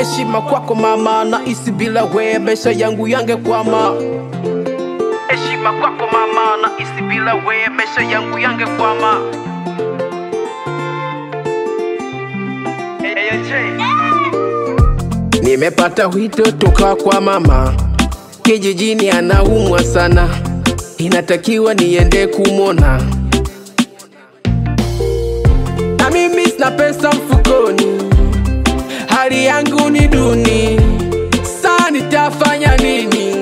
Heshima kwako mama, na isi bila wewe maisha yangu yangekwama. Heshima kwako mama, na isi bila wewe maisha yangu yangekwama. Nimepata wito toka kwa mama, kijijini anaumwa sana, inatakiwa niende kumona. Na mimi sina pesa mfukoni, hali yangu ni duni, sasa nitafanya nini?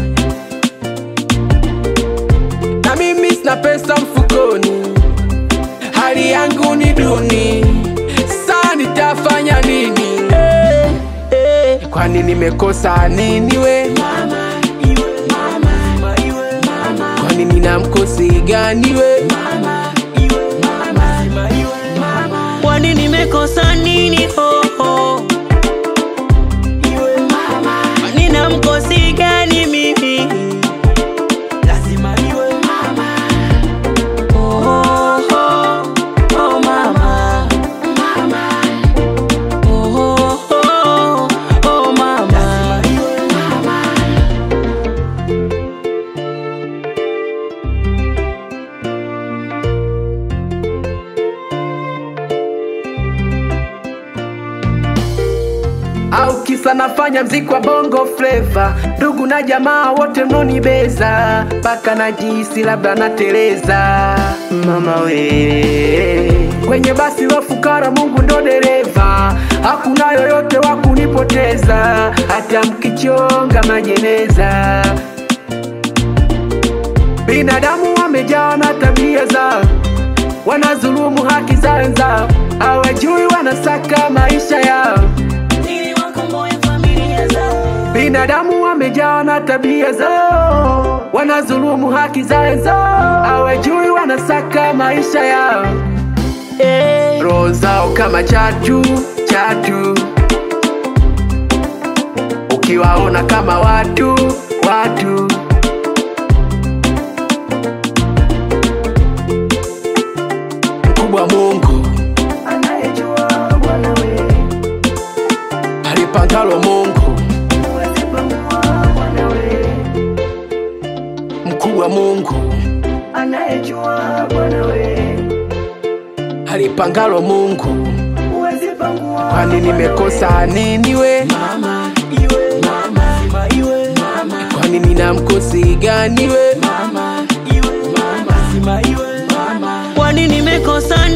Na mimi sina pesa mfukoni, hali yangu ni duni, sasa nitafanya nini? Kwani nimekosa nini we? Mama, iwe mama, iwe mama. Kwani nina mkosi gani we? Mama, iwe mama, iwe mama. Kwani nimekosa nini ho ho? Iwe mama. Nina mkosi gani mimi? Lazima iwe mama. Oh oh oh, oh mama. Mama. Oh oh oh, oh mama. Lazima iwe mama. Au kisa nafanya mziki wa bongo flavor, ndugu na jamaa wote mnonibeza, mpaka najisi labda nateleza. Mama we, kwenye basi la fukara Mungu ndo dereva, hakuna yoyote wa kunipoteza, hata mkichonga majeneza. Binadamu wamejaa na tabia zao, wanazulumu haki za wenzao, hawajui wanasaka maisha yao. Binadamu wamejaa na tabia zao, wanazulumu haki za wenzao, hawajui wanasaka maisha yao. Roho zao kama chatu chatu, ukiwaona kama watu watu. Mkubwa Mungu Anayejua Bwana we, alipangalo Mungu. Mkubwa Mungu anayejua Bwana we, alipangalo Mungu. uwezi pangua. Kwani nimekosa nini we? Mama, iwe mama, iwe mama. Kwani nina mkosi gani we? Mama, iwe mama, iwe mama. Kwani nimekosa